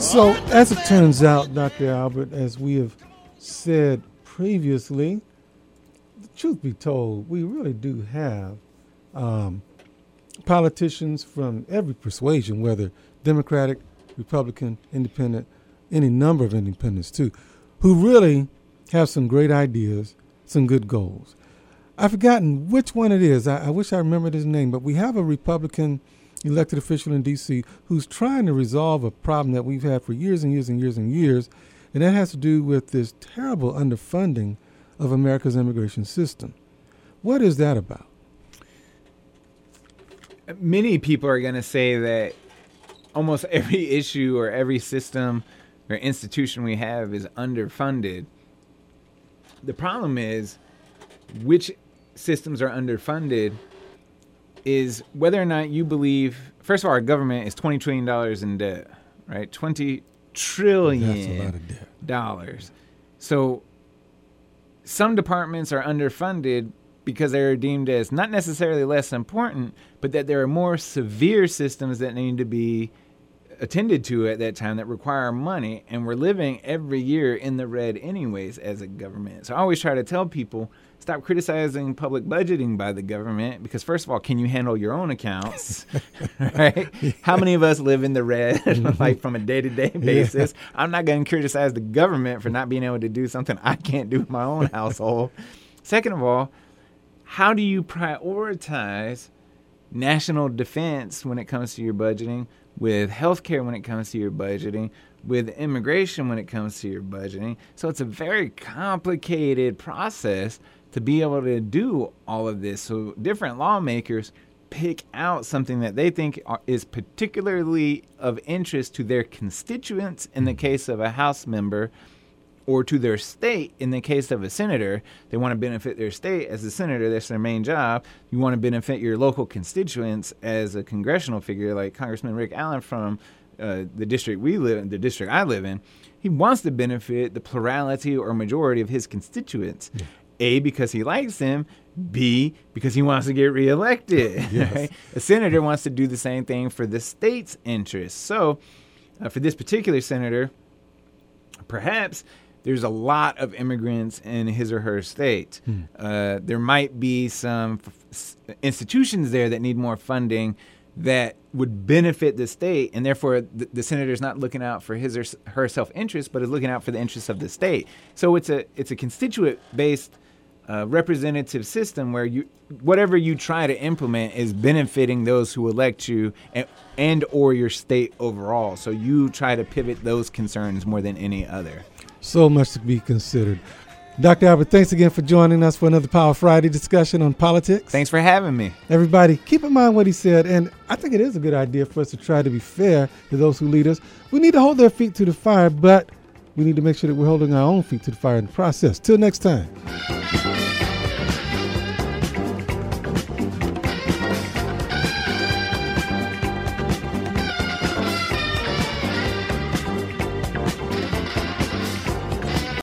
So, as it turns out, Dr. Albert, as we have said previously, the truth be told, we really do have politicians from every persuasion, whether Democratic, Republican, Independent, any number of independents too, who really have some great ideas, some good goals. I've forgotten which one it is. I wish I remembered his name, but we have a Republican elected official in D.C. who's trying to resolve a problem that we've had for years and years and years and years, and that has to do with this terrible underfunding of America's immigration system. What is that about? Many people are going to say that almost every issue or every system or institution we have is underfunded. The problem is which systems are underfunded is whether or not you believe, first of all, our government is $20 trillion in debt, right? $20 trillion. That's a lot of debt. So some departments are underfunded because they're deemed as not necessarily less important, but that there are more severe systems that need to be attended to at that time that require money, and we're living every year in the red anyways as a government. So I always try to tell people, stop criticizing public budgeting by the government, because first of all, can you handle your own accounts? Right? How many of us live in the red like from a day-to-day basis? Yeah. I'm not going to criticize the government for not being able to do something I can't do in my own household. Second of all, how do you prioritize national defense when it comes to your budgeting, with healthcare when it comes to your budgeting, with immigration when it comes to your budgeting? So it's a very complicated process to be able to do all of this. So different lawmakers pick out something that they think is particularly of interest to their constituents in the case of a House member, or to their state in the case of a senator. They want to benefit their state as a senator. That's their main job. You want to benefit your local constituents as a congressional figure, like Congressman Rick Allen from the district we live in, the district I live in. He wants to benefit the plurality or majority of his constituents. Yeah. A, because he likes them. B, because he wants to get reelected. Yes. Right? A senator wants to do the same thing for the state's interests. So for this particular senator, perhaps there's a lot of immigrants in his or her state. There might be some institutions there that need more funding that would benefit the state, and therefore the senator's not looking out for his or her self-interest, but is looking out for the interests of the state. So it's a constituent-based representative system where whatever you try to implement is benefiting those who elect you and or your state overall. So you try to pivot those concerns more than any other. So much to be considered. Dr. Albert, thanks again for joining us for another Power Friday discussion on politics. Thanks for having me. Everybody, keep in mind what he said, and I think it is a good idea for us to try to be fair to those who lead us. We need to hold their feet to the fire, but we need to make sure that we're holding our own feet to the fire in the process. Till next time.